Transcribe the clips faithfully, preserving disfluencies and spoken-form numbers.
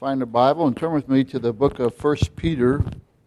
Find a Bible and turn with me to the book of First Peter,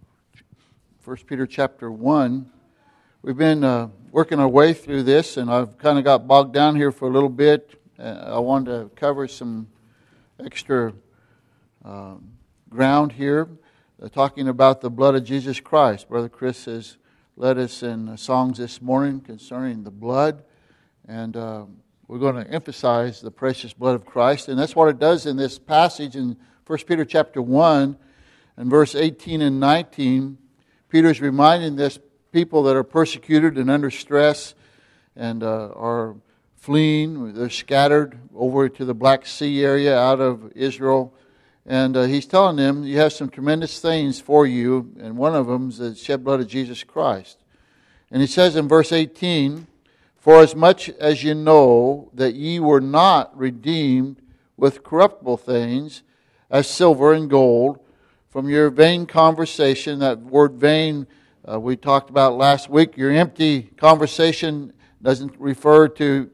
First Peter chapter one. We've been uh, working our way through this, and I've kind of got bogged down here for a little bit. Uh, I wanted to cover some extra uh, ground here, uh, talking about the blood of Jesus Christ. Brother Chris has led us in songs this morning concerning the blood, and uh, we're going to emphasize the precious blood of Christ, and that's what it does in this passage in First Peter chapter one and verse eighteen and nineteen. Peter's reminding this people that are persecuted and under stress and uh, are fleeing. They're scattered over to the Black Sea area out of Israel. And uh, he's telling them, you have some tremendous things for you, and one of them is the shed blood of Jesus Christ. And he says in verse eighteen, "For as much as you know that ye were not redeemed with corruptible things, as silver and gold, from your vain conversation." That word vain uh, we talked about last week. Your empty conversation doesn't refer to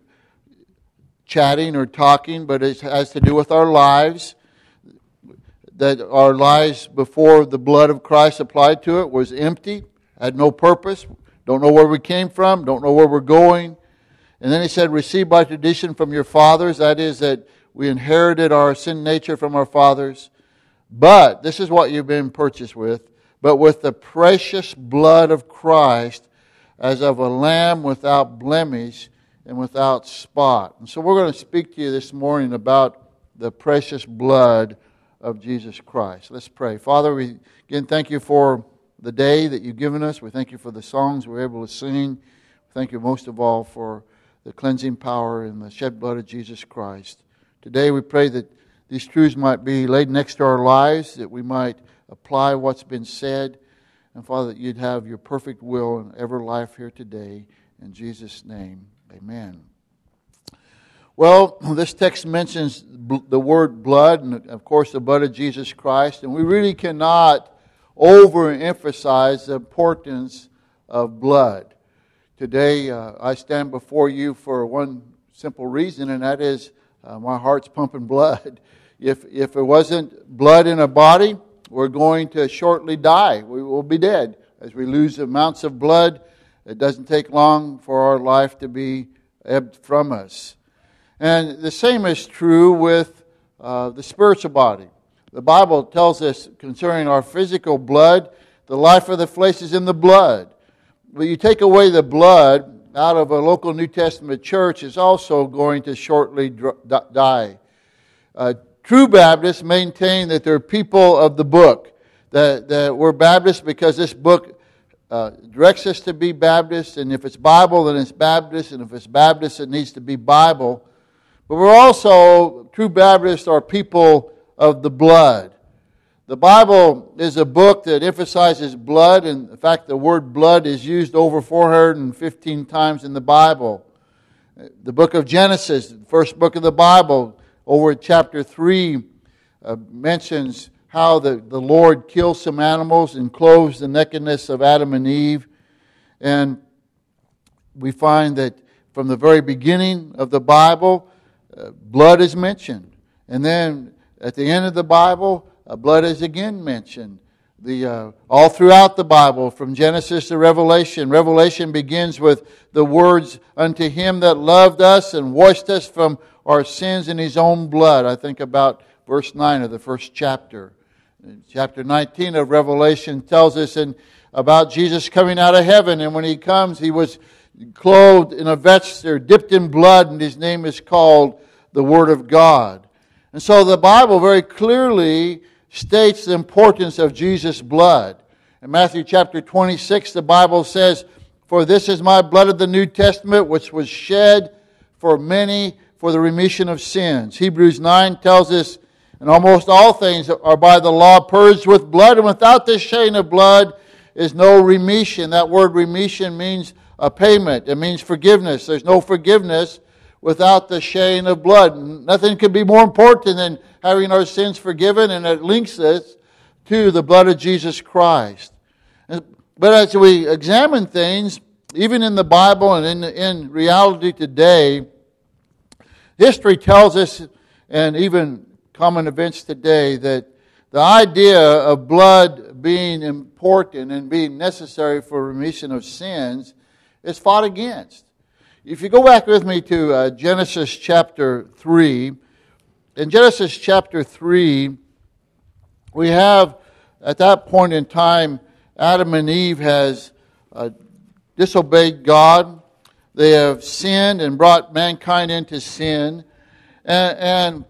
chatting or talking, but it has to do with our lives. That our lives before the blood of Christ applied to it was empty, had no purpose, don't know where we came from, don't know where we're going. And then he said, "Received by tradition from your fathers," that is, that we inherited our sin nature from our fathers. "But," this is what you've been purchased with, "but with the precious blood of Christ, as of a lamb without blemish and without spot." And so we're going to speak to you this morning about the precious blood of Jesus Christ. Let's pray. Father, we again thank you for the day that you've given us. We thank you for the songs we're able to sing. Thank you most of all for the cleansing power and the shed blood of Jesus Christ. Today we pray that these truths might be laid next to our lives, that we might apply what's been said. And Father, that you'd have your perfect will in every life here today. In Jesus' name, amen. Well, this text mentions the word blood, and of course the blood of Jesus Christ. And we really cannot overemphasize the importance of blood. Today uh, I stand before you for one simple reason, and that is uh, my heart's pumping blood. If if it wasn't blood in a body, we're going to shortly die. We will be dead. As we lose amounts of blood, it doesn't take long for our life to be ebbed from us. And the same is true with uh, the spiritual body. The Bible tells us concerning our physical blood, the life of the flesh is in the blood. But you take away the blood out of a local New Testament church, is also going to shortly die. Uh, true Baptists maintain that they're people of the book, that, that we're Baptists because this book uh, directs us to be Baptists, and if it's Bible, then it's Baptist, and if it's Baptist, it needs to be Bible. But we're also, true Baptists are people of the blood. The Bible is a book that emphasizes blood, and in fact the word blood is used over four hundred fifteen times in the Bible. The book of Genesis, the first book of the Bible, over at chapter three, uh, mentions how the, the Lord kills some animals and clothes the nakedness of Adam and Eve. And we find that from the very beginning of the Bible, uh, blood is mentioned. And then at the end of the Bible, Uh, blood is again mentioned. The uh, all throughout the Bible, from Genesis to Revelation, Revelation begins with the words, "Unto him that loved us and washed us from our sins in his own blood." I think about verse nine of the first chapter. Chapter nineteen of Revelation tells us in, about Jesus coming out of heaven, and when he comes, he was clothed in a vesture dipped in blood, and his name is called the Word of God. And so the Bible very clearly states the importance of Jesus' blood. In Matthew chapter twenty-six, the Bible says, "For this is my blood of the New Testament, which was shed for many for the remission of sins." Hebrews nine tells us, "And almost all things are by the law purged with blood, and without the shedding of blood is no remission." That word remission means a payment. It means forgiveness. There's no forgiveness without the shedding of blood. Nothing could be more important than having our sins forgiven, and it links us to the blood of Jesus Christ. But as we examine things, even in the Bible and in, in reality today, history tells us, and even common events today, that the idea of blood being important and being necessary for remission of sins is fought against. If you go back with me to uh, Genesis chapter three, in Genesis chapter three, we have, at that point in time, Adam and Eve has uh, disobeyed God. They have sinned and brought mankind into sin. And, and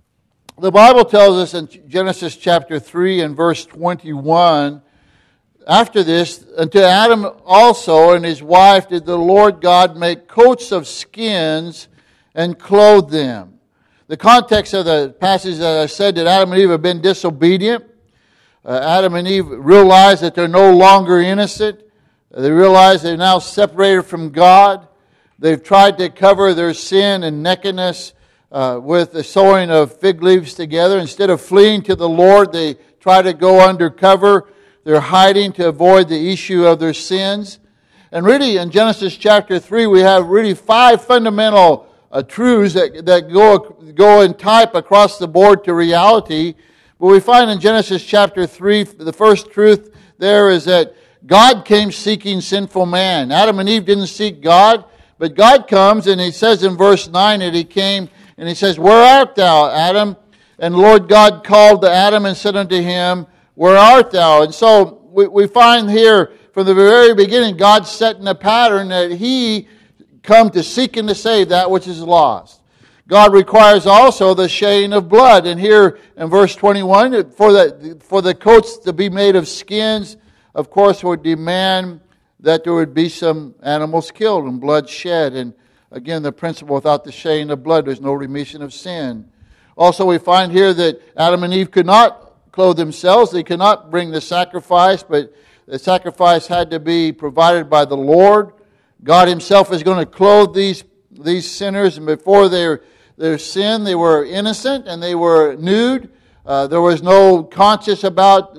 the Bible tells us in Genesis chapter three and verse twenty-one, after this, unto Adam also and his wife did the Lord God make coats of skins and clothe them. The context of the passage that I said that Adam and Eve have been disobedient. Uh, Adam and Eve realize that they're no longer innocent. They realize they're now separated from God. They've tried to cover their sin and nakedness uh, with the sewing of fig leaves together. Instead of fleeing to the Lord, they try to go undercover. They're hiding to avoid the issue of their sins. And really, in Genesis chapter three, we have really five fundamental uh, truths that, that go, go in type across the board to reality. But we find in Genesis chapter three, the first truth there is that God came seeking sinful man. Adam and Eve didn't seek God, but God comes and He says in verse nine that He came and He says, Where art thou, Adam? And the Lord God called to Adam and said unto him, Where art thou? And so we, we find here from the very beginning God setting a pattern that He come to seek and to save that which is lost. God requires also the shedding of blood. And here in verse twenty-one, for the, for the coats to be made of skins, of course, would demand that there would be some animals killed and blood shed. And again, the principle, without the shedding of blood, there's no remission of sin. Also, we find here that Adam and Eve could not clothe themselves. They could not bring the sacrifice, but the sacrifice had to be provided by the Lord. God Himself is going to clothe these, these sinners, and before their, their sin, they were innocent and they were nude. Uh, there was no conscience about,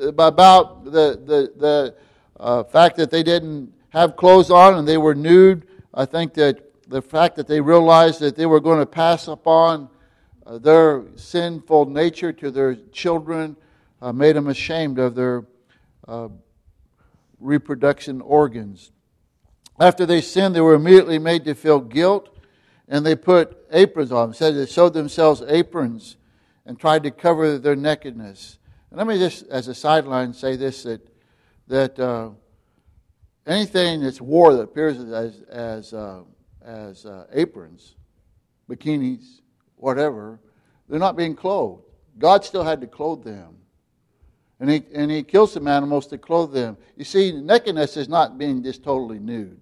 about the, the, the uh, fact that they didn't have clothes on and they were nude. I think that the fact that they realized that they were going to pass upon uh, their sinful nature to their children uh, made them ashamed of their uh, reproduction organs. After they sinned, they were immediately made to feel guilt, and they put aprons on them. It said they sewed themselves aprons and tried to cover their nakedness. And let me just, as a sideline, say this, that that uh, anything that's wore that appears as as uh, as uh, aprons, bikinis, whatever, they're not being clothed. God still had to clothe them. And he, and he killed some animals to clothe them. You see, nakedness is not being just totally nude.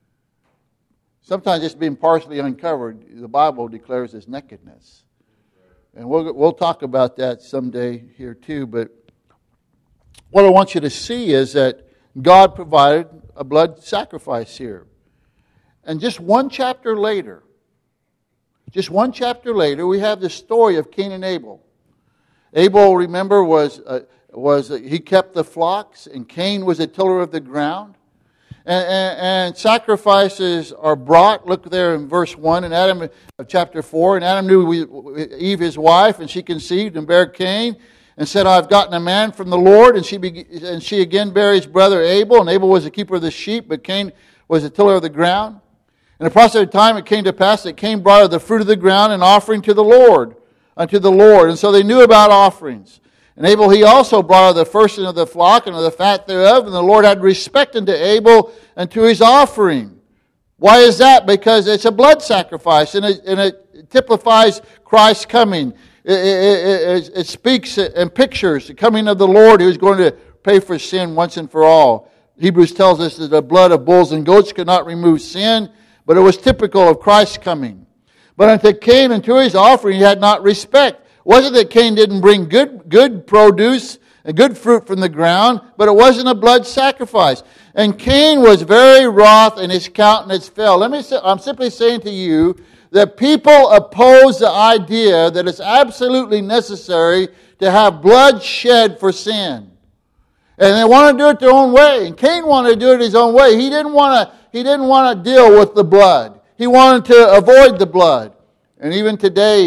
Sometimes just being partially uncovered, the Bible declares as nakedness. And we'll, we'll talk about that someday here too. But what I want you to see is that God provided a blood sacrifice here. And just one chapter later, just one chapter later, we have the story of Cain and Abel. Abel, remember, was uh, was uh, he kept the flocks, and Cain was a tiller of the ground. And, and, and sacrifices are brought. Look there in verse one in Adam uh, chapter four. And Adam knew we, Eve his wife, and she conceived and bare Cain, and said, "I've gotten a man from the Lord." And she be, and she again bare his brother Abel. And Abel was the keeper of the sheep, but Cain was a tiller of the ground. In the process of time, it came to pass that Cain brought of the fruit of the ground an offering to the Lord, unto the Lord. And so they knew about offerings. And Abel, he also brought of the firstling of the flock and of the fat thereof. And the Lord had respect unto Abel and to his offering. Why is that? Because it's a blood sacrifice, and it, and it typifies Christ's coming. It, it, it, it speaks and pictures the coming of the Lord, who is going to pay for sin once and for all. Hebrews tells us that the blood of bulls and goats could not remove sin, but it was typical of Christ's coming. But unto Cain and to his offering he had not respect. It wasn't that Cain didn't bring good, good produce and good fruit from the ground, but it wasn't a blood sacrifice. And Cain was very wroth, and his countenance fell. Let me say, I'm simply saying to you that people oppose the idea that it's absolutely necessary to have blood shed for sin. And they want to do it their own way. And Cain wanted to do it his own way. He didn't want to, he didn't want to deal with the blood. He wanted to avoid the blood. And even today,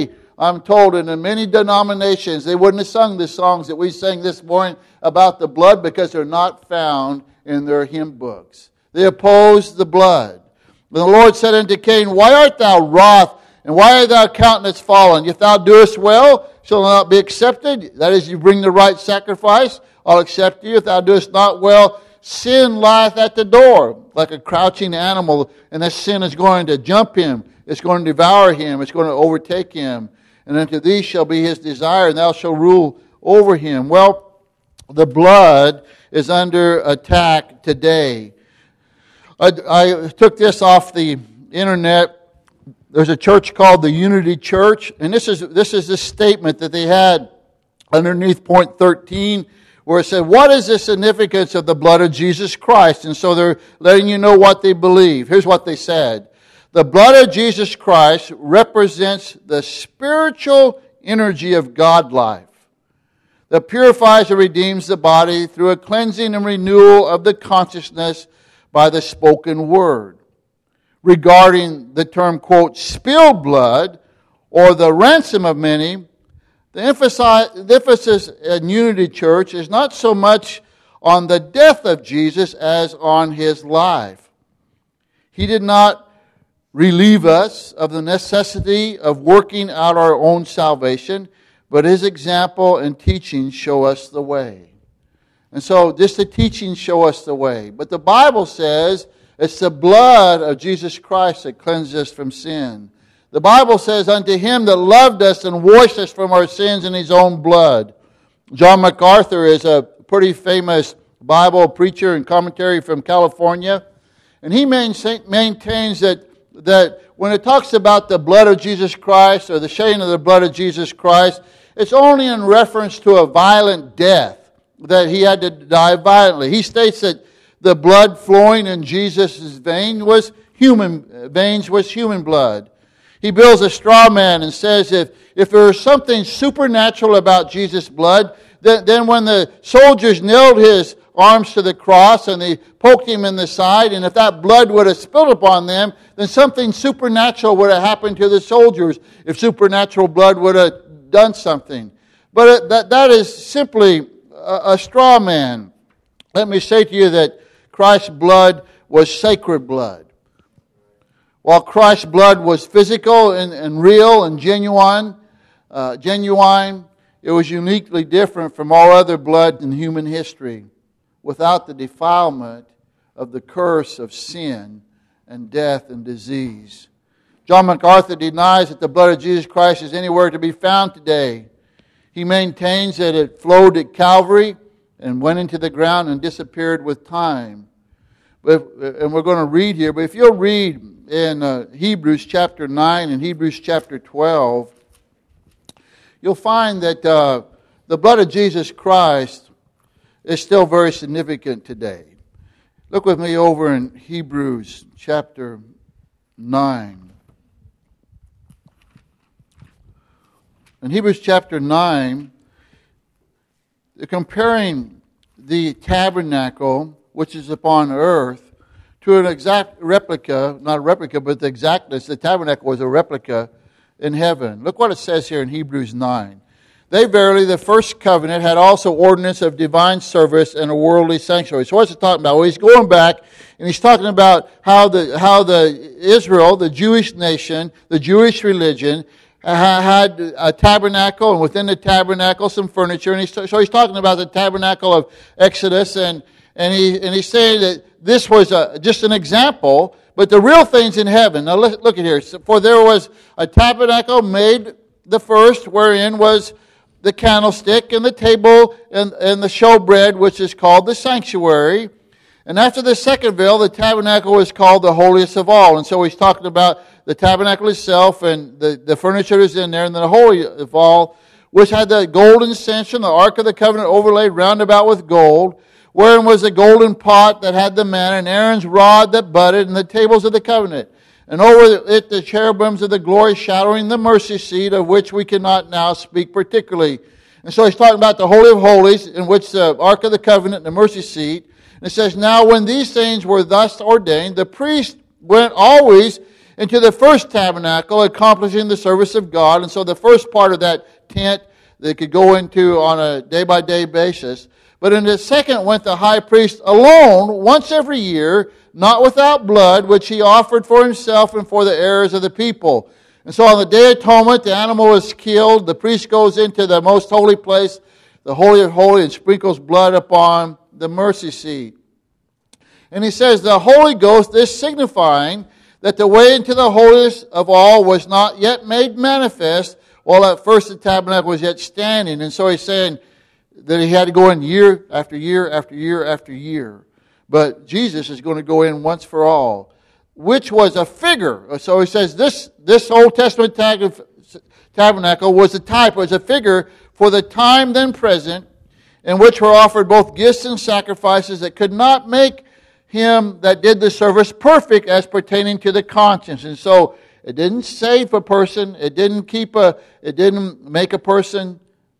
I'm told, and in many denominations, they wouldn't have sung the songs that we sang this morning about the blood because they're not found in their hymn books. They oppose the blood. But the Lord said unto Cain, Why art thou wroth, and why art thou countenance fallen? If thou doest well, shall not be accepted. That is, you bring the right sacrifice, I'll accept you. If thou doest not well, sin lieth at the door, like a crouching animal, and that sin is going to jump him. It's going to devour him. It's going to overtake him. And unto thee shall be his desire, and thou shalt rule over him. Well, the blood is under attack today. I, I took this off the internet. There's a church called the Unity Church, and this is this is the statement that they had underneath point thirteen, where it said, what is the significance of the blood of Jesus Christ? And so they're letting you know what they believe. Here's what they said. The blood of Jesus Christ represents the spiritual energy of God life that purifies and redeems the body through a cleansing and renewal of the consciousness by the spoken word. Regarding the term, quote, spilled blood, or the ransom of many, the emphasis in Unity Church is not so much on the death of Jesus as on his life. He did not relieve us of the necessity of working out our own salvation, but his example and teaching show us the way. And so just the teachings show us the way. But the Bible says it's the blood of Jesus Christ that cleanses us from sin. The Bible says, unto him that loved us and washed us from our sins in his own blood. John MacArthur is a pretty famous Bible preacher and commentary from California. And he maintains that, that when it talks about the blood of Jesus Christ or the shedding of the blood of Jesus Christ, it's only in reference to a violent death, that he had to die violently. He states that the blood flowing in Jesus' vein was human veins was human blood. He builds a straw man and says if, if there was something supernatural about Jesus' blood, then, then when the soldiers nailed his arms to the cross and they poked him in the side, and if that blood would have spilled upon them, then something supernatural would have happened to the soldiers if supernatural blood would have done something. But it, that, that is simply a, a straw man. Let me say to you that Christ's blood was sacred blood. While Christ's blood was physical and, and real and genuine, uh, genuine, it was uniquely different from all other blood in human history, without the defilement of the curse of sin and death and disease. John MacArthur denies that the blood of Jesus Christ is anywhere to be found today. He maintains that it flowed at Calvary and went into the ground and disappeared with time. But, and we're going to read here, but if you'll read in uh, Hebrews chapter nine and Hebrews chapter twelve, you'll find that uh, the blood of Jesus Christ is still very significant today. Look with me over in Hebrews chapter nine. In Hebrews chapter nine, they're comparing the tabernacle, which is upon earth, to an exact replica, not a replica, but the exactness. The tabernacle was a replica in heaven. Look what it says here in Hebrews nine. They verily, the first covenant, had also ordinance of divine service and a worldly sanctuary. So what's it talking about? Well, he's going back and he's talking about how the how the Israel, the Jewish nation, the Jewish religion, had a tabernacle, and within the tabernacle some furniture. And he's, so he's talking about the tabernacle of Exodus, and and he and he's saying that this was a, just an example, but the real thing's in heaven. Now look, look at here. For there was a tabernacle made the first, wherein was the candlestick and the table and, and the showbread, which is called the sanctuary. And after the second veil, the tabernacle was called the holiest of all. And so he's talking about the tabernacle itself and the, the furniture is in there, and then the holy of all, which had the golden censer, the ark of the covenant overlaid round about with gold, wherein was the golden pot that had the manna, and Aaron's rod that budded, and the tables of the covenant. And over it the cherubims of the glory shadowing the mercy seat, of which we cannot now speak particularly. And so he's talking about the Holy of Holies, in which the Ark of the Covenant and the mercy seat. And it says, now when these things were thus ordained, the priest went always into the first tabernacle, accomplishing the service of God. And so the first part of that tent they could go into on a day-by-day basis. But in the second went the high priest alone, once every year, not without blood, which he offered for himself and for the errors of the people. And so on the Day of Atonement, the animal was killed. The priest goes into the most holy place, the Holy of Holies, and sprinkles blood upon the mercy seat. And he says, the Holy Ghost, this signifying that the way into the holiest of all was not yet made manifest, while at first the tabernacle was yet standing. And so he's saying that he had to go in year after year after year after year. But Jesus is going to go in once for all, which was a figure. So he says this, this Old Testament tabernacle was a type, was a figure for the time then present, in which were offered both gifts and sacrifices that could not make him that did the service perfect as pertaining to the conscience. And so it didn't save a person. It didn't keep a. It didn't make a person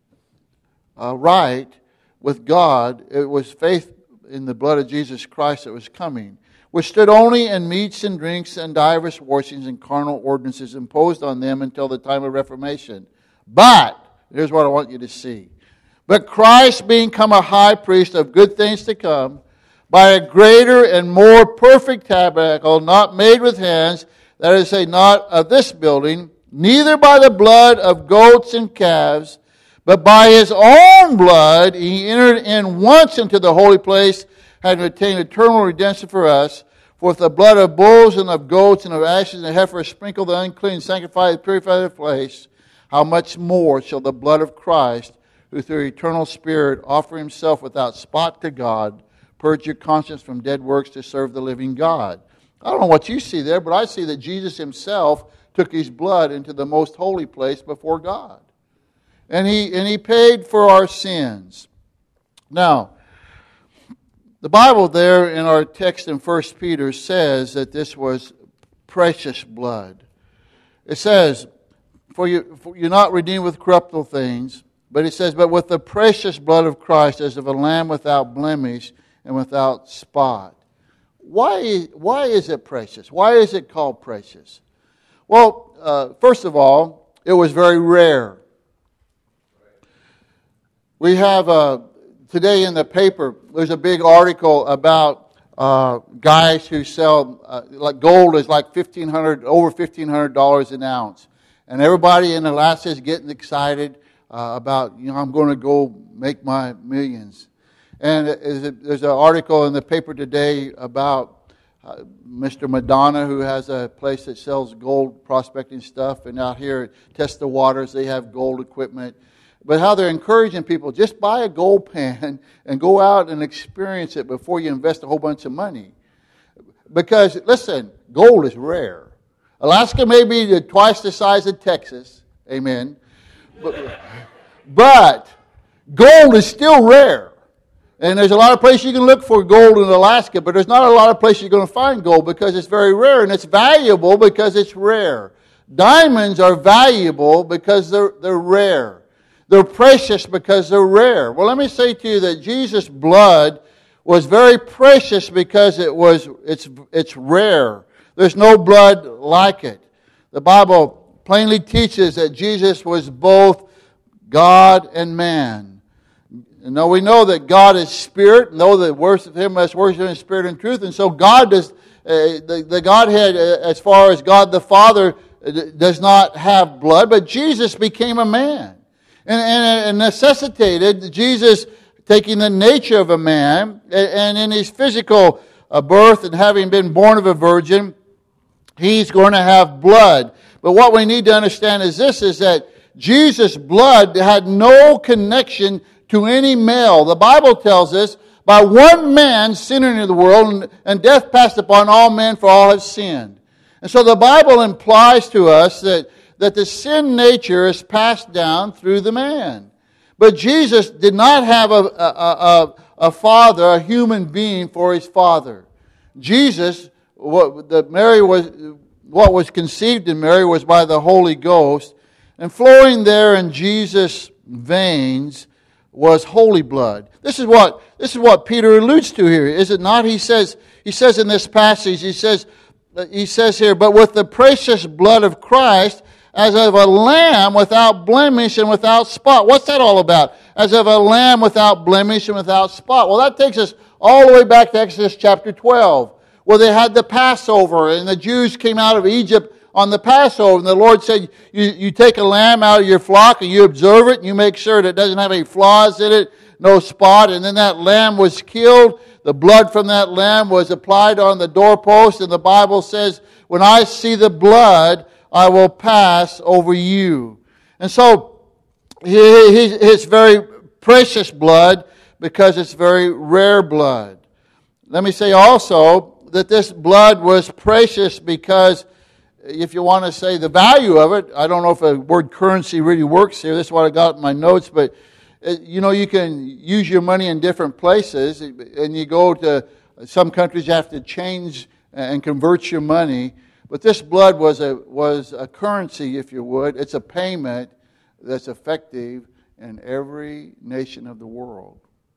uh, right with God. It was faith in the blood of Jesus Christ that was coming, which stood only in meats and drinks and divers washings and carnal ordinances imposed on them until the time of Reformation. But here's what I want you to see: but Christ, being come a high priest of good things to come, by a greater and more perfect tabernacle, not made with hands, that is to say, not of this building, neither by the blood of goats and calves, but by his own blood he entered in once into the holy place, having obtained eternal redemption for us. For if the blood of bulls and of goats and of ashes and heifers sprinkle the unclean, sanctify and purify the place, how much more shall the blood of Christ, who through eternal Spirit offer himself without spot to God, purge your conscience from dead works to serve the living God. I don't know what you see there, but I see that Jesus himself took his blood into the most holy place before God. And he, and he paid for our sins. Now, the Bible there in our text in First Peter says that this was precious blood. It says, for, you, for you're not redeemed with corruptible things, but it says, but with the precious blood of Christ as of a lamb without blemish and without spot. Why, why is it precious? Why is it called precious? Well, uh, first of all, it was very rare. We have, uh, today in the paper, there's a big article about uh, guys who sell, uh, like gold is like fifteen hundred dollars, over fifteen hundred dollars an ounce. And everybody in Alaska is getting excited uh, about, you know, I'm going to go make my millions. And there's an article in the paper today about uh, Mister Madonna, who has a place that sells gold prospecting stuff. And out here at Test the Waters, they have gold equipment. But how they're encouraging people, just buy a gold pan and go out and experience it before you invest a whole bunch of money. Because, listen, gold is rare. Alaska may be twice the size of Texas. Amen. But, but gold is still rare. And there's a lot of places you can look for gold in Alaska, but there's not a lot of places you're going to find gold because it's very rare, and it's valuable because it's rare. Diamonds are valuable because they're, they're rare. They're precious because they're rare. Well, let me say to you that Jesus' blood was very precious because it was it's it's rare. There's no blood like it. The Bible plainly teaches that Jesus was both God and man. And now we know that God is spirit. Know that worship Him must worship Him in spirit and truth. And so God does, uh, the, the Godhead, uh, as far as God the Father, uh, does not have blood. But Jesus became a man. And, and, and necessitated Jesus taking the nature of a man. And, and in his physical uh, birth and having been born of a virgin, He's going to have blood. But what we need to understand is this, is that Jesus' blood had no connection to any male. The Bible tells us, by one man sin into the world, and, and death passed upon all men, for all have sinned. And so the Bible implies to us that, that the sin nature is passed down through the man. But Jesus did not have a, a, a, a father, a human being for his father. Jesus, what, the Mary was, what was conceived in Mary was by the Holy Ghost, and flowing there in Jesus' veins was holy blood. This is what this is what Peter alludes to here, is it not? He says he says in this passage, he says, he says here, but with the precious blood of Christ, as of a lamb without blemish and without spot. What's that all about? As of a lamb without blemish and without spot. Well, that takes us all the way back to Exodus chapter twelve, where they had the Passover, and the Jews came out of Egypt on the Passover, and the Lord said, you, you take a lamb out of your flock, and you observe it, and you make sure that it doesn't have any flaws in it, no spot, and then that lamb was killed. The blood from that lamb was applied on the doorpost, and the Bible says, when I see the blood, I will pass over you. And so, it's very precious blood because it's very rare blood. Let me say also that this blood was precious because, if you want to say the value of it, I don't know if the word currency really works here. This is what I got in my notes, but you know, you can use your money in different places, and you go to some countries, you have to change and convert your money. But this blood was a was a currency, if you would. It's a payment that's effective in every nation of the world.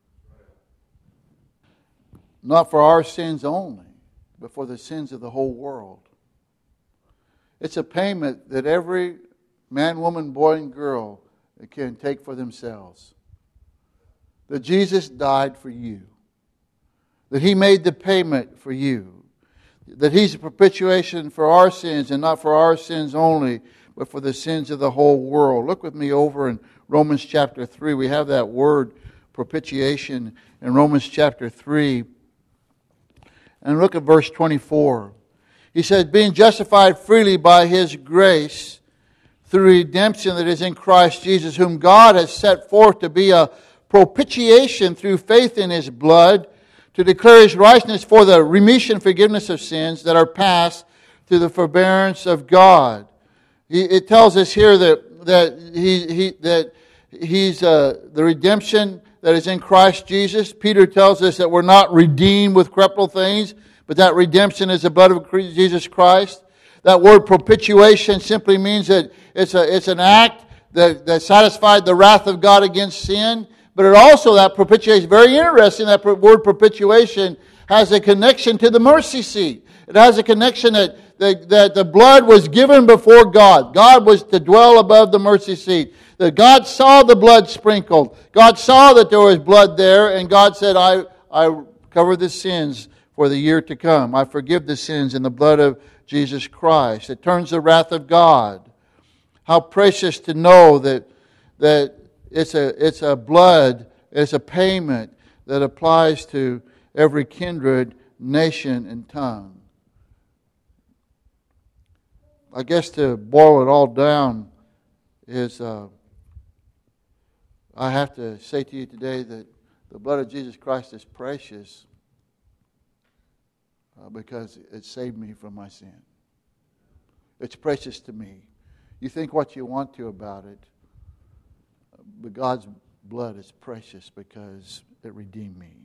Not for our sins only, but for the sins of the whole world. It's a payment that every man, woman, boy, and girl can take for themselves. That Jesus died for you. That He made the payment for you. That He's a propitiation for our sins, and not for our sins only, but for the sins of the whole world. Look with me over in Romans chapter three. We have that word propitiation in Romans chapter three. And look at verse twenty-four. He says, being justified freely by His grace through redemption that is in Christ Jesus, whom God has set forth to be a propitiation through faith in His blood, to declare His righteousness for the remission, forgiveness of sins that are past through the forbearance of God. He, it tells us here that that he, he that He's uh, the redemption that is in Christ Jesus. Peter tells us that we're not redeemed with corruptible things, but that redemption is the blood of Jesus Christ. That word propitiation simply means that it's a it's an act that, that satisfied the wrath of God against sin. But it also, that propitiation, very interesting, that word propitiation has a connection to the mercy seat. It has a connection that, that, that the blood was given before God. God was to dwell above the mercy seat. That God saw the blood sprinkled. God saw that there was blood there, and God said, I, I cover the sins for the year to come. I forgive the sins in the blood of Jesus Christ. It turns the wrath of God. How precious to know that that it's a it's a blood, it's a payment that applies to every kindred, nation, and tongue. I guess to boil it all down is uh, I have to say to you today that the blood of Jesus Christ is precious uh, because it saved me from my sin. It's precious to me. You think what you want to about it, but God's blood is precious because it redeemed me.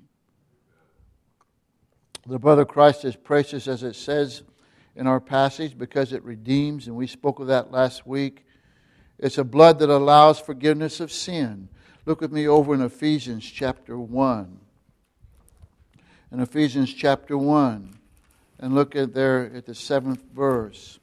The blood of Christ is precious, as it says in our passage, because it redeems, and we spoke of that last week. It's a blood that allows forgiveness of sin. Look with me over in Ephesians chapter one. In Ephesians chapter one, and look at there at the seventh verse.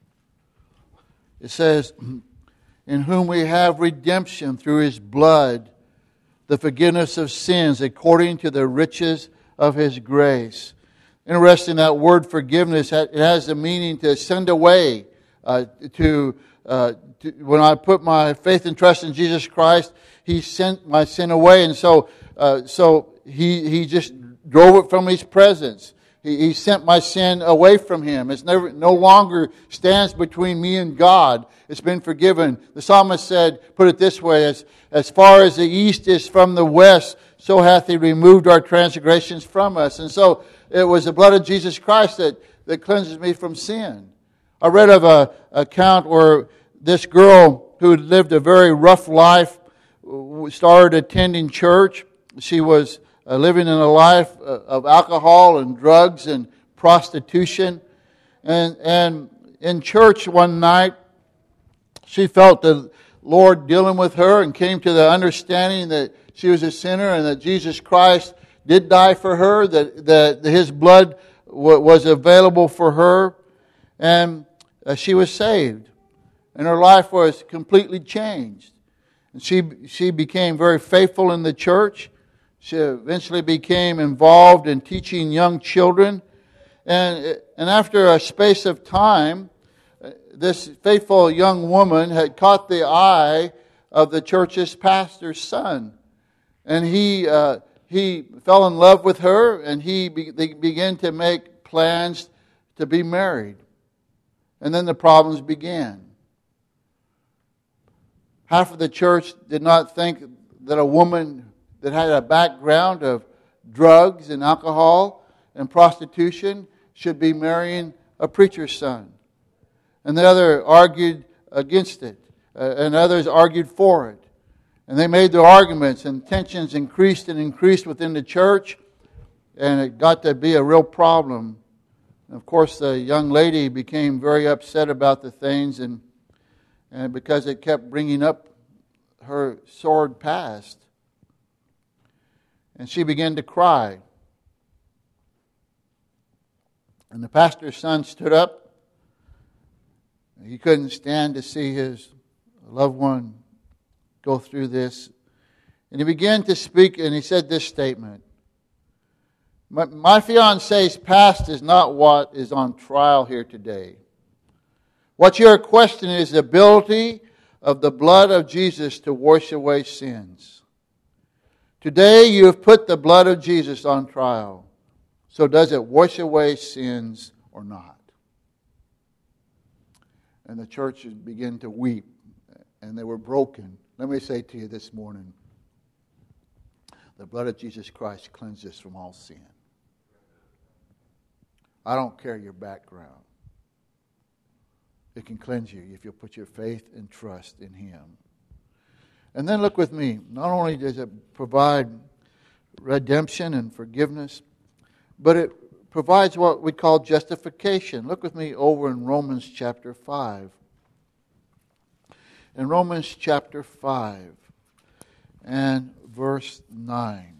It says, in whom we have redemption through His blood, the forgiveness of sins according to the riches of His grace. Interesting, that word forgiveness, it has the meaning to send away. Uh, to, uh, to when I put my faith and trust in Jesus Christ, He sent my sin away, and so uh, so He He just drove it from His presence. He, he sent my sin away from Him. It's never no longer stands between me and God. It's been forgiven. The psalmist said, put it this way, as, as far as the east is from the west, so hath He removed our transgressions from us. And so it was the blood of Jesus Christ that, that cleanses me from sin. I read of a account where this girl who had lived a very rough life started attending church. She was uh, living in a life of alcohol and drugs and prostitution. And, and in church one night, she felt the Lord dealing with her and came to the understanding that she was a sinner and that Jesus Christ did die for her, that, that His blood w- was available for her. and uh, she was saved. And her life was completely changed. And she, she became very faithful in the church. She eventually became involved in teaching young children. And, and after a space of time, this faithful young woman had caught the eye of the church's pastor's son. And he uh, he fell in love with her, and he be, they began to make plans to be married. And then the problems began. Half of the church did not think that a woman that had a background of drugs and alcohol and prostitution should be marrying a preacher's son. And the other argued against it, uh, and others argued for it. And they made their arguments, and tensions increased and increased within the church, and it got to be a real problem. And of course, the young lady became very upset about the things, and, and because it kept bringing up her sordid past. And she began to cry. And the pastor's son stood up. He couldn't stand to see his loved one go through this. And he began to speak, and he said this statement. My, my fiance's past is not what is on trial here today. What you're questioning is the ability of the blood of Jesus to wash away sins. Today you have put the blood of Jesus on trial. So does it wash away sins or not? And the church began to weep, and they were broken. Let me say to you this morning, the blood of Jesus Christ cleanses us from all sin. I don't care your background. It can cleanse you if you put your faith and trust in Him. And then look with me. Not only does it provide redemption and forgiveness, but it provides what we call justification. Look with me over in Romans chapter five. In Romans chapter five and verse nine.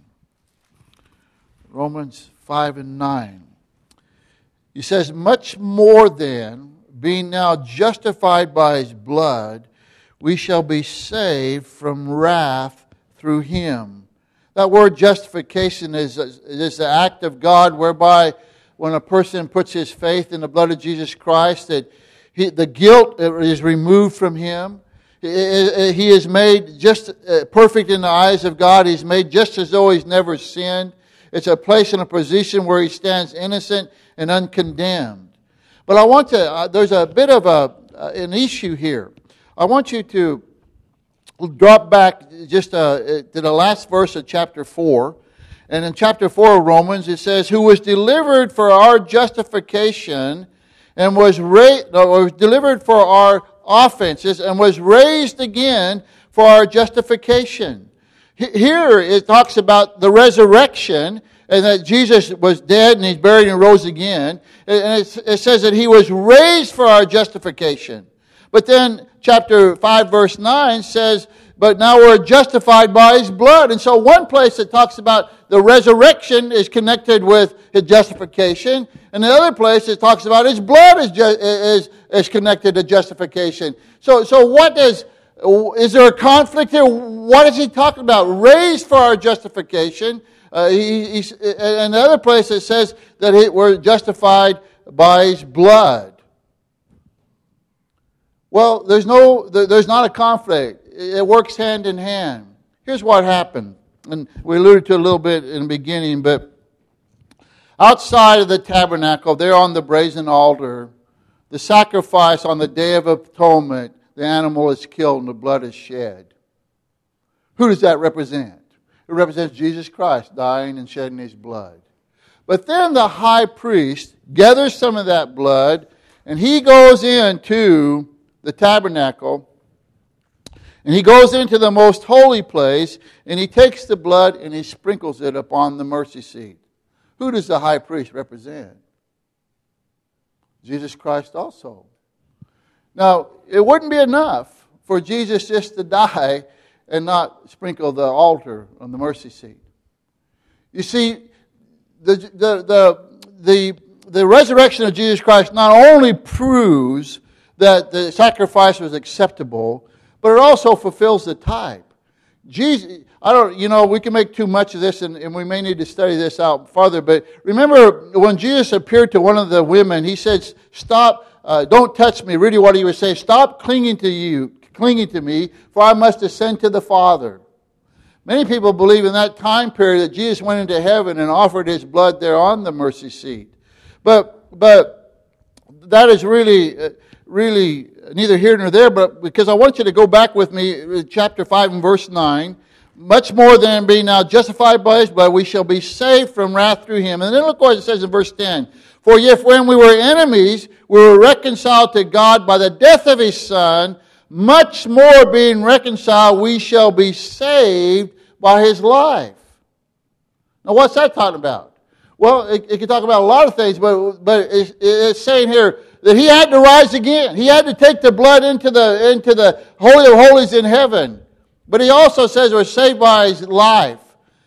Romans five and nine. He says, much more than, being now justified by His blood, we shall be saved from wrath through Him. That word justification is, is the act of God whereby when a person puts his faith in the blood of Jesus Christ, that he, the guilt is removed from him. He is made just perfect in the eyes of God. He's made just as though he's never sinned. It's a place and a position where he stands innocent and uncondemned. But I want to, uh, there's a bit of a uh, an issue here. I want you to drop back just uh, to the last verse of chapter four. And in chapter four of Romans, it says, who was delivered for our justification and was, ra- no, was delivered for our offenses and was raised again for our justification. Here it talks about the resurrection and that Jesus was dead and He's buried and rose again. And it says that He was raised for our justification. But then chapter five verse nine says, but now we're justified by His blood. And so one place that talks about the resurrection is connected with His justification. And the other place it talks about His blood is, ju- is, is connected to justification. So, so what is, is there a conflict here? What is he talking about? Raised for our justification. Uh, he, he, and the other place it says that he, we're justified by His blood. Well, there's no, there's not a conflict. It works hand in hand. Here's what happened. And we alluded to it a little bit in the beginning, but outside of the tabernacle, there on the brazen altar, the sacrifice on the Day of Atonement, the animal is killed and the blood is shed. Who does that represent? It represents Jesus Christ dying and shedding His blood. But then the high priest gathers some of that blood and he goes into the tabernacle and he goes into the most holy place and he takes the blood and he sprinkles it upon the mercy seat. Who does the high priest represent? Jesus Christ also. Now, it wouldn't be enough for Jesus just to die and not sprinkle the altar on the mercy seat. You see, the the the the, the resurrection of Jesus Christ not only proves that the sacrifice was acceptable, but it also fulfills the type. Jesus, I don't, you know, we can make too much of this, and, and we may need to study this out farther. But remember, when Jesus appeared to one of the women, he said, "Stop! Uh, don't touch me." Really, what he was saying: "Stop clinging to you, clinging to me, for I must ascend to the Father." Many people believe in that time period that Jesus went into heaven and offered his blood there on the mercy seat. But but that is really uh, really neither here nor there. But because I want you to go back with me, chapter five and verse nine. Much more than being now justified by his blood, we shall be saved from wrath through him. And then look what it says in verse ten. For if when we were enemies, we were reconciled to God by the death of his Son, much more being reconciled, we shall be saved by his life. Now what's that talking about? Well, it, it can talk about a lot of things, but, but it's, it's saying here that he had to rise again. He had to take the blood into the, into the Holy of Holies in heaven. But he also says we're saved by his life.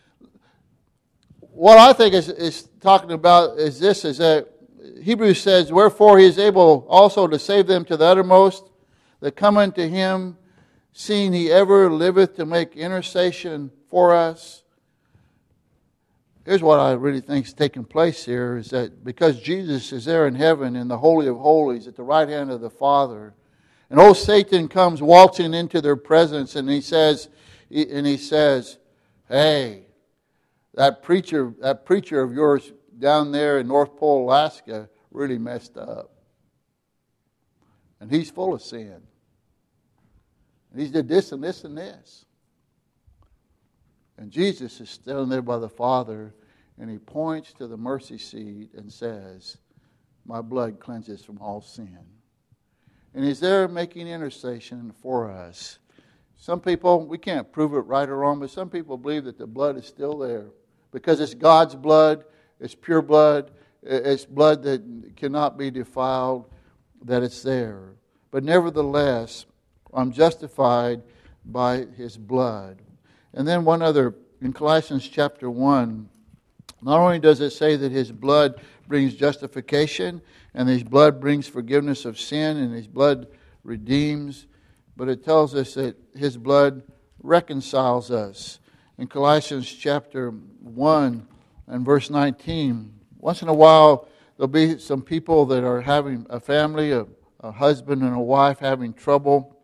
What I think is, is talking about is this, is that Hebrews says, wherefore he is able also to save them to the uttermost that come unto him, seeing he ever liveth to make intercession for us. Here's what I really think is taking place here, is that because Jesus is there in heaven in the Holy of Holies at the right hand of the Father, and old Satan comes waltzing into their presence, and he says, and he says, "Hey, that preacher, that preacher of yours down there in North Pole, Alaska, really messed up, and he's full of sin. And he's did this and this and this." And Jesus is standing there by the Father, and he points to the mercy seat and says, "My blood cleanses from all sin." And he's there making intercession for us. Some people, we can't prove it right or wrong, but some people believe that the blood is still there. Because it's God's blood, it's pure blood, it's blood that cannot be defiled, that it's there. But nevertheless, I'm justified by his blood. And then one other, in Colossians chapter one, not only does it say that his blood brings justification, and his blood brings forgiveness of sin, and his blood redeems, but it tells us that his blood reconciles us. In Colossians chapter one and verse nineteen, once in a while there'll be some people that are having a family, a, a husband and a wife having trouble,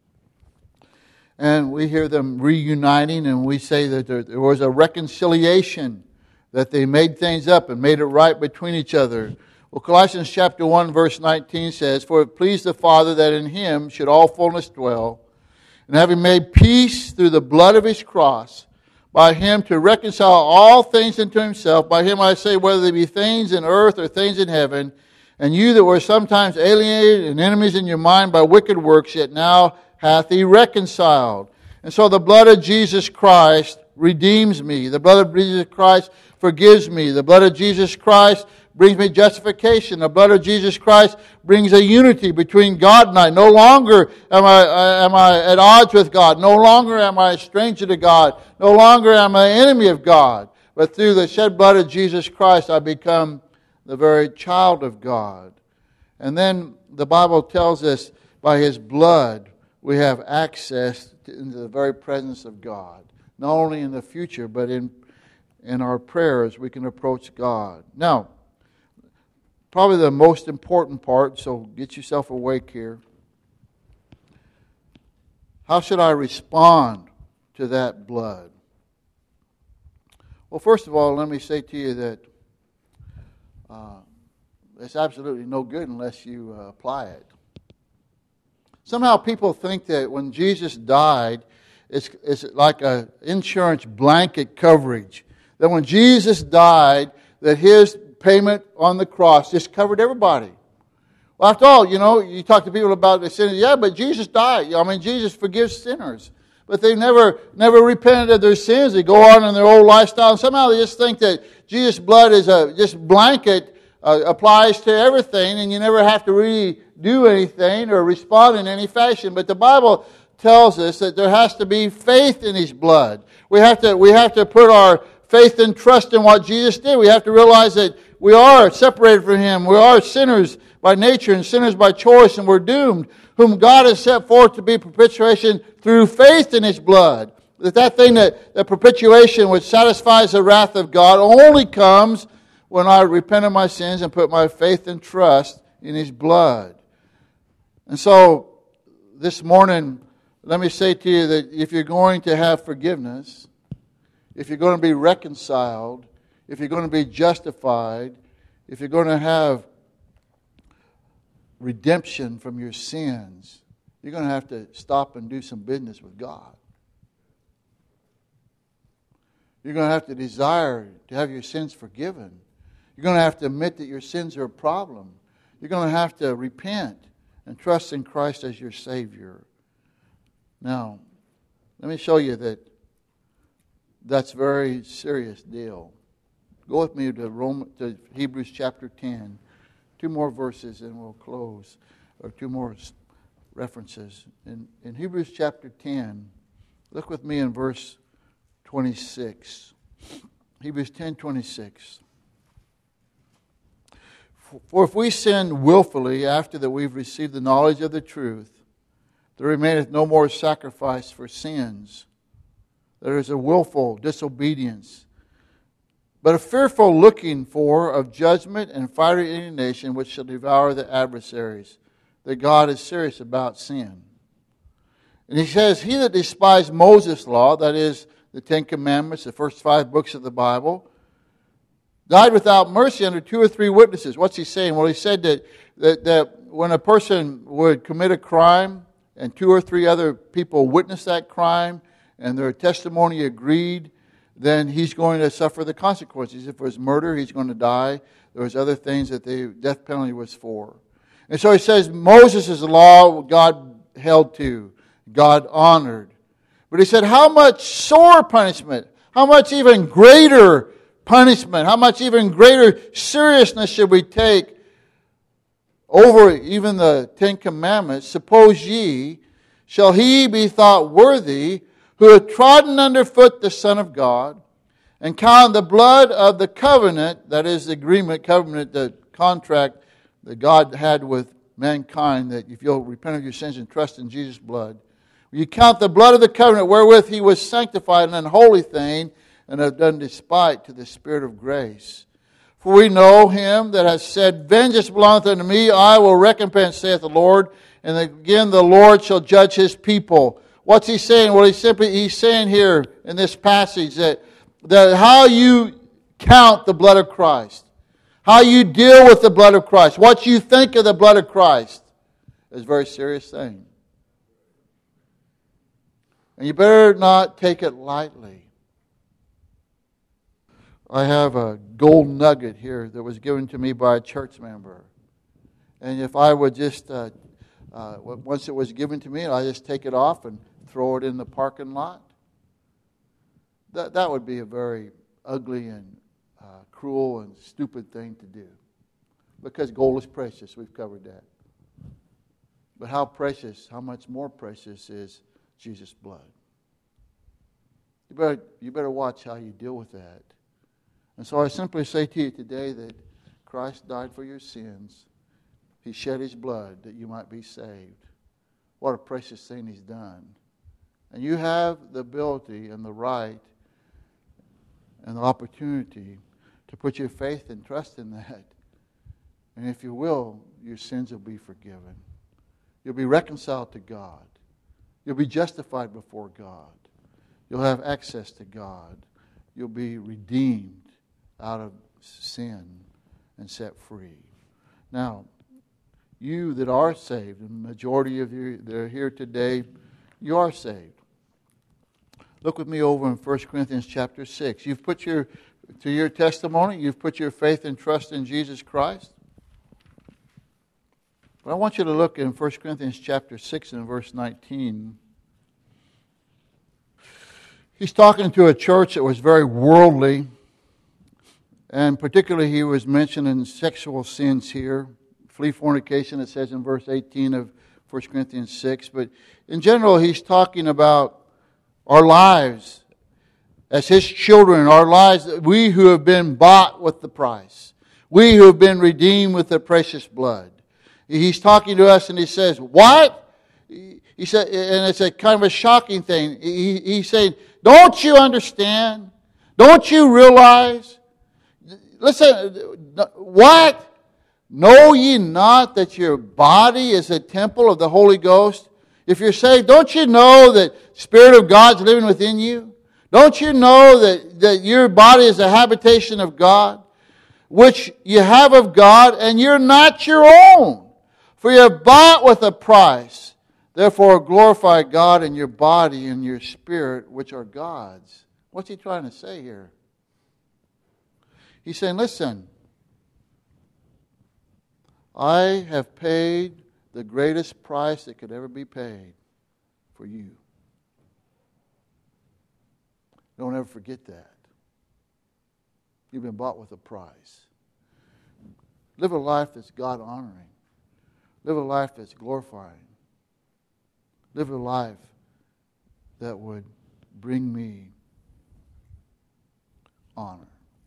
and we hear them reuniting, and we say that there, there was a reconciliation, that they made things up and made it right between each other. Well, Colossians chapter one verse nineteen says, "For it pleased the Father that in him should all fullness dwell, and having made peace through the blood of his cross, by him to reconcile all things unto himself. By him I say, whether they be things in earth or things in heaven, and you that were sometimes alienated and enemies in your mind by wicked works, yet now hath he reconciled." And so the blood of Jesus Christ redeems me. The blood of Jesus Christ forgives me. The blood of Jesus Christ brings me justification. The blood of Jesus Christ brings a unity between God and I. No longer am I, am I at odds with God. No longer am I a stranger to God. No longer am I an enemy of God. But through the shed blood of Jesus Christ, I become the very child of God. And then the Bible tells us by his blood we have access to, into the very presence of God. Not only in the future, but in, in our prayers we can approach God. Now, probably the most important part, so get yourself awake here. How should I respond to that blood? Well, first of all, let me say to you that uh, it's absolutely no good unless you uh, apply it. Somehow people think that when Jesus died, it's, it's like an insurance blanket coverage. That when Jesus died, that his payment on the cross just covered everybody. Well, after all, you know, you talk to people about the sin. Yeah, but Jesus died. I mean, Jesus forgives sinners. But they never never repented of their sins. They go on in their old lifestyle. And somehow they just think that Jesus' blood is a just blanket, uh, applies to everything, and you never have to really do anything or respond in any fashion. But the Bible tells us that there has to be faith in his blood. We have to we have to put our faith and trust in what Jesus did. We have to realize that we are separated from Him. We are sinners by nature and sinners by choice, and we're doomed, whom God has set forth to be propitiation through faith in His blood. That that thing that, that propitiation, which satisfies the wrath of God, only comes when I repent of my sins and put my faith and trust in His blood. And so, this morning, let me say to you that if you're going to have forgiveness, if you're going to be reconciled, if you're going to be justified, if you're going to have redemption from your sins, you're going to have to stop and do some business with God. You're going to have to desire to have your sins forgiven. You're going to have to admit that your sins are a problem. You're going to have to repent and trust in Christ as your Savior. Now, let me show you that that's a very serious deal. Go with me to Rome, to Hebrews chapter ten. Two more verses and we'll close. Or two more references. In, in Hebrews chapter ten, look with me in verse twenty-six. Hebrews ten twenty-six. For if we sin willfully after that we've received the knowledge of the truth, there remaineth no more sacrifice for sins. There is a willful disobedience, but a fearful looking for of judgment and fiery indignation which shall devour the adversaries. That God is serious about sin. And he says, he that despised Moses' law, that is the Ten Commandments, the first five books of the Bible, died without mercy under two or three witnesses. What's he saying? Well, he said that, that, that when a person would commit a crime and two or three other people witness that crime and their testimony agreed, then he's going to suffer the consequences. If it was murder, he's going to die. There was other things that the death penalty was for. And so he says Moses' law God held to, God honored. But he said, how much sore punishment, how much even greater punishment, how much even greater seriousness should we take over even the Ten Commandments? Suppose ye, shall he be thought worthy who hath trodden underfoot the Son of God, and counted the blood of the covenant, that is the agreement, covenant, the contract that God had with mankind, that if you'll repent of your sins and trust in Jesus' blood, you count the blood of the covenant wherewith he was sanctified an unholy thing, and have done despite to the Spirit of grace. For we know him that has said, vengeance belongeth unto me, I will recompense, saith the Lord. And again, the Lord shall judge his people. What's he saying? Well, he's simply he's saying here in this passage that, that how you count the blood of Christ, how you deal with the blood of Christ, what you think of the blood of Christ is a very serious thing. And you better not take it lightly. I have a gold nugget here that was given to me by a church member. And if I would just, uh, uh, once it was given to me, I just take it off and throw it in the parking lot, that, that would be a very ugly and uh, cruel and stupid thing to do. Because gold is precious, we've covered that. But how precious, how much more precious is Jesus' blood? You better, you better watch how you deal with that. And so I simply say to you today that Christ died for your sins. He shed his blood that you might be saved. What a precious thing he's done. And you have the ability and the right and the opportunity to put your faith and trust in that. And if you will, your sins will be forgiven. You'll be reconciled to God. You'll be justified before God. You'll have access to God. You'll be redeemed out of sin and set free. Now, you that are saved, and the majority of you that are here today, you are saved. Look with me over in First Corinthians chapter six. You've put your, to your testimony, you've put your faith and trust in Jesus Christ. But I want you to look in First Corinthians chapter six and verse nineteen. He's talking to a church that was very worldly. And particularly he was mentioning sexual sins here. Flee fornication, it says in verse eighteen of First Corinthians six. But in general, he's talking about our lives as his children, our lives, we who have been bought with the price. We who have been redeemed with the precious blood. He's talking to us and he says, what? He said, and it's a kind of a shocking thing. He, he's saying, don't you understand? Don't you realize? Listen, what? Know ye not that your body is a temple of the Holy Ghost? If you're saved, don't you know that the Spirit of God's living within you? Don't you know that, that your body is a habitation of God, which you have of God, and you're not your own? For you're bought with a price. Therefore glorify God in your body and your spirit, which are God's. What's he trying to say here? He's saying, listen, I have paid the greatest price that could ever be paid for you. Don't ever forget that. You've been bought with a price. Live a life that's God-honoring. Live a life that's glorifying. Live a life that would bring me honor.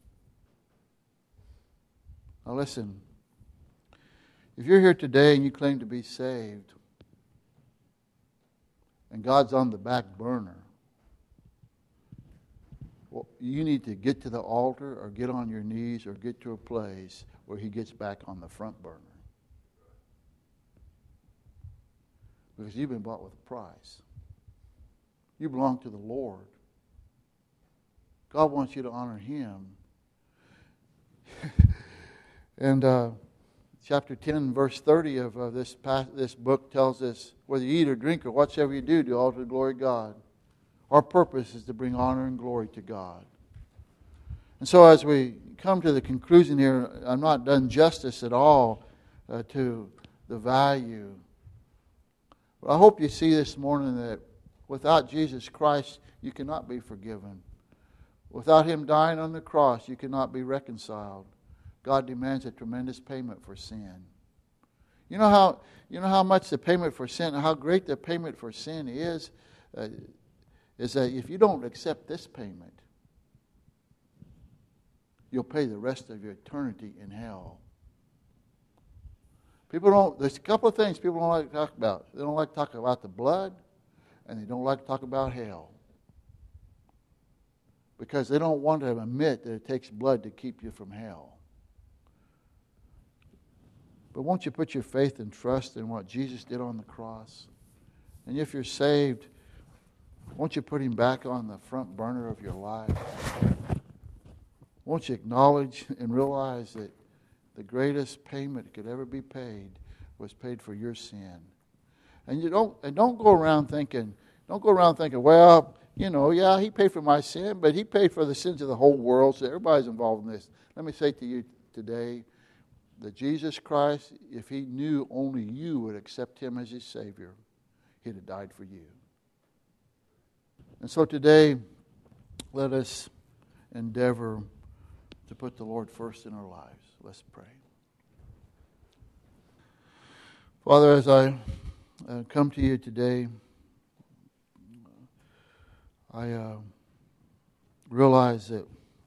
Now listen, if you're here today and you claim to be saved, and God's on the back burner, well, you need to get to the altar or get on your knees or get to a place where He gets back on the front burner. Because you've been bought with a price. You belong to the Lord. God wants you to honor Him. And uh, chapter ten, verse thirty of uh, this past, this book tells us, whether you eat or drink or whatsoever you do, do all to the glory of God. Our purpose is to bring honor and glory to God. And so as we come to the conclusion here, I'm not done justice at all uh, to the value. But I hope you see this morning that without Jesus Christ, you cannot be forgiven. Without Him dying on the cross, you cannot be reconciled. God demands a tremendous payment for sin. You know how you know how much the payment for sin, how great the payment for sin is, uh, is that if you don't accept this payment, you'll pay the rest of your eternity in hell. People don't, there's a couple of things people don't like to talk about. They don't like to talk about the blood, and they don't like to talk about hell. Because they don't want to admit that it takes blood to keep you from hell. But won't you put your faith and trust in what Jesus did on the cross? And if you're saved, won't you put Him back on the front burner of your life? Won't you acknowledge and realize that the greatest payment that could ever be paid was paid for your sin? And you don't and don't go around thinking, don't go around thinking, well, you know, yeah, He paid for my sin, but He paid for the sins of the whole world, so everybody's involved in this. Let me say to you today that Jesus Christ, if He knew only you would accept Him as His Savior, He'd have died for you. And so today, let us endeavor to put the Lord first in our lives. Let's pray. Father, as I uh, come to you today, I uh, realize that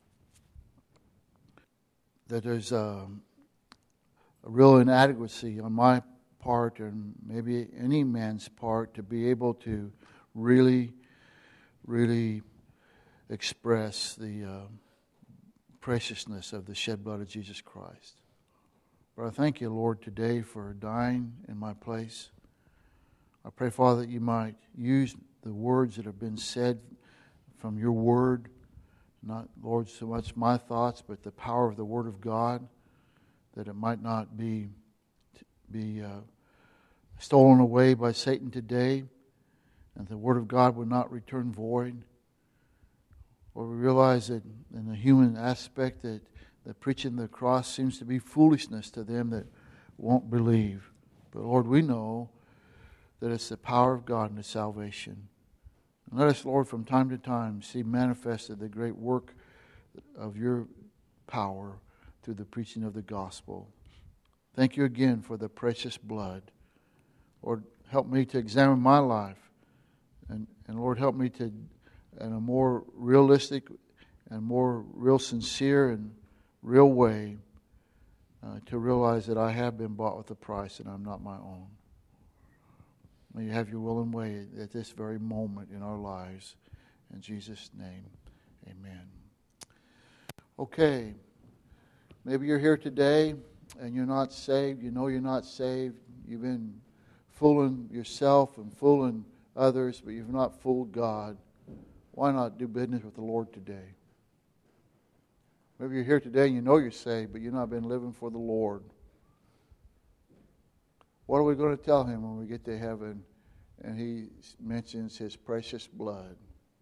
that there's a, a real inadequacy on my part and maybe any man's part to be able to really, really express the uh, preciousness of the shed blood of Jesus Christ. But I thank you, Lord, today for dying in my place. I pray, Father, that you might use the words that have been said from your word, not, Lord, so much my thoughts, but the power of the word of God, that it might not be, be uh, stolen away by Satan today, and the word of God would not return void. Or we realize that in the human aspect that, that preaching the cross seems to be foolishness to them that won't believe. But Lord, we know that it's the power of God in the salvation. And let us, Lord, from time to time see manifested the great work of your power through the preaching of the gospel. Thank you again for the precious blood. Lord, help me to examine my life. And, and Lord, help me to, in a more realistic and more real sincere and real way, uh, to realize that I have been bought with a price and I'm not my own. May you have your will and way at this very moment in our lives. In Jesus' name, amen. Okay, maybe you're here today and you're not saved. You know you're not saved. You've been fooling yourself and fooling others, but you've not fooled God. Why not do business with the Lord today? Maybe you're here today and you know you're saved, but you've not been living for the Lord. What are we going to tell Him when we get to heaven and He mentions His precious blood?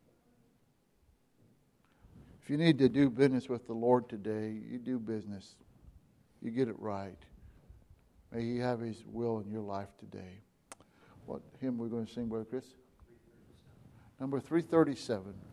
If you need to do business with the Lord today, you do business. You get it right. May He have His will in your life today. What hymn are we going to sing, Brother Chris? Number three thirty-seven.